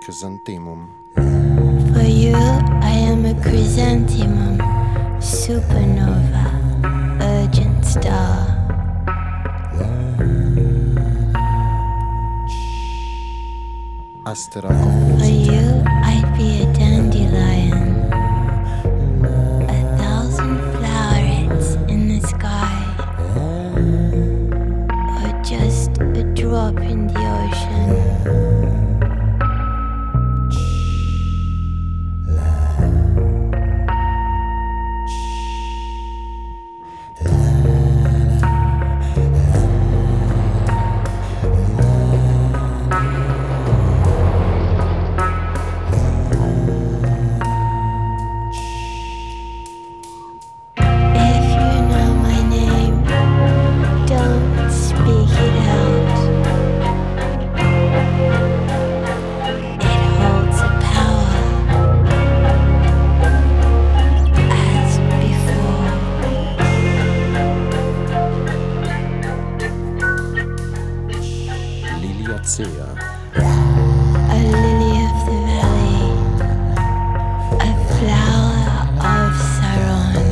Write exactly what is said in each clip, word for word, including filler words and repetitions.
chrysanthemum. For you, I am a chrysanthemum, supernova, urgent star. Astera For composita. you, I'd be a dandelion, a thousand flowerets in the sky, or just a drop in the ocean. If you know my name, don't speak it out. It holds a power as before. Liliacea. A lily of the valley, a flower of Saron.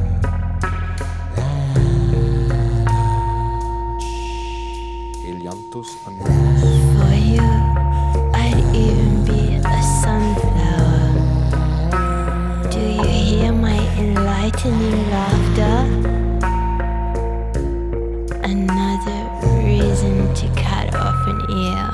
Helianthus annuus. For you, I'd even be a sunflower. Do you hear my enlightening laughter? Another reason to cut off an ear.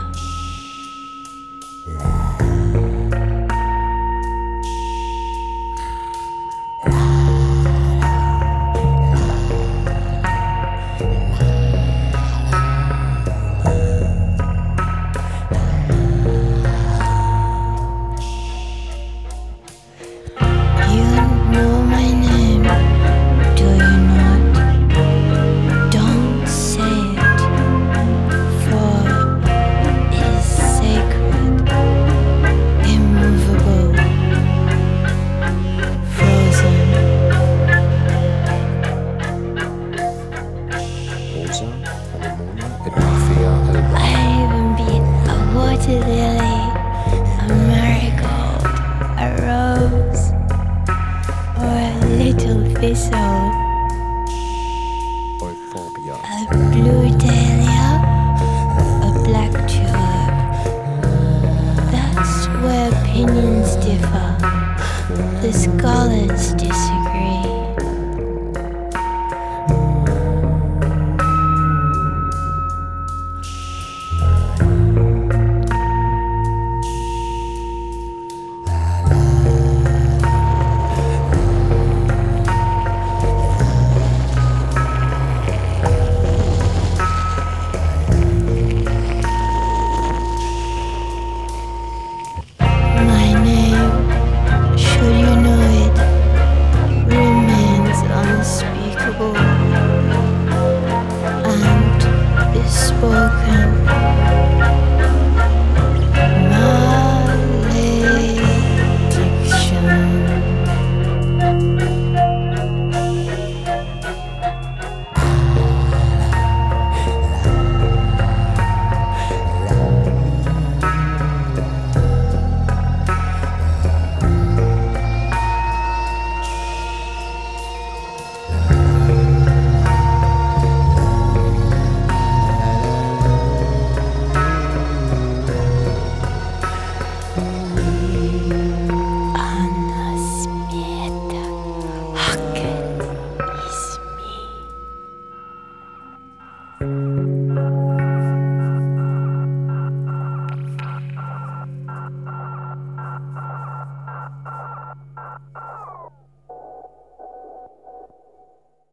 You know my name, do you not? Don't say it, for it is sacred, immovable, frozen. Rosa, anemone et nymphaea alba. I even be a water lily, a marigold, a rose, or a little thistle, Euphorbia. a blue dahlia, a black tulip. That's where opinions differ. The scholars disagree.